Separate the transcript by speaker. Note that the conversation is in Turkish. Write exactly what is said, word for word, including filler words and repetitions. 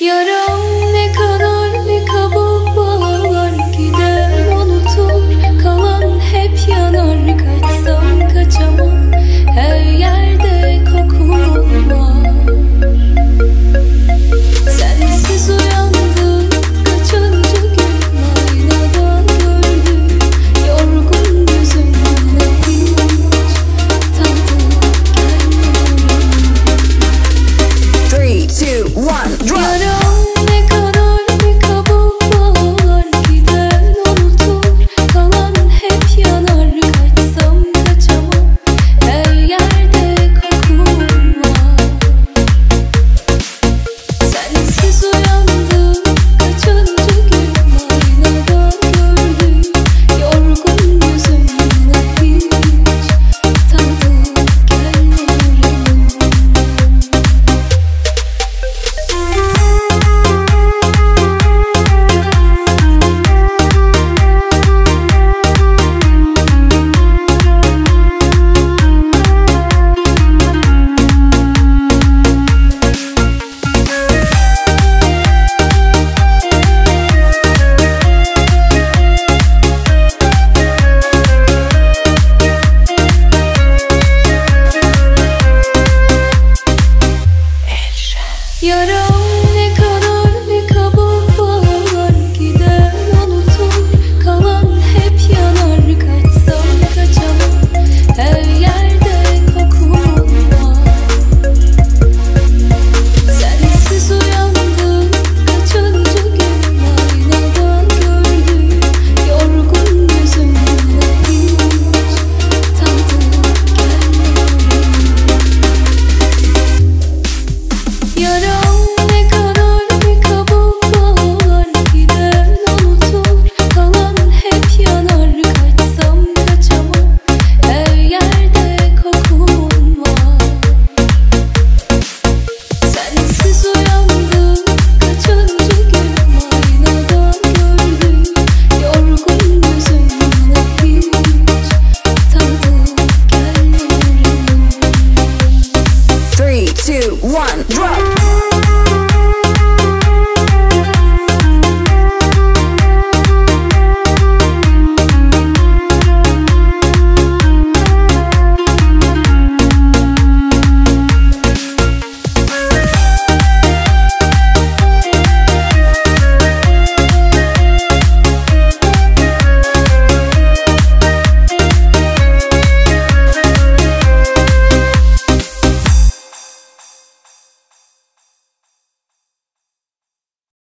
Speaker 1: Yaram ne kadar ne kabuk bağlar, gider unutur, kalan hep yanar. Kaçsam kaçamam, her yerde kokun var. Sensiz uyandım, kaçıncı gün aynadan gördüm. Yorgun gözüm bana hiç tadı gelmiyor.
Speaker 2: Three, two, one, drop.
Speaker 1: Yaram ne kadar ne kabuk bağlar, gider unutur, kalan hep yanar. Kaçsam kaçamam, her yerde kokun var. Sensiz uyandım, kaçıncı gün aynadan gördüm. Yorgun gözüm bana hiç tadı gelmiyor. Yaram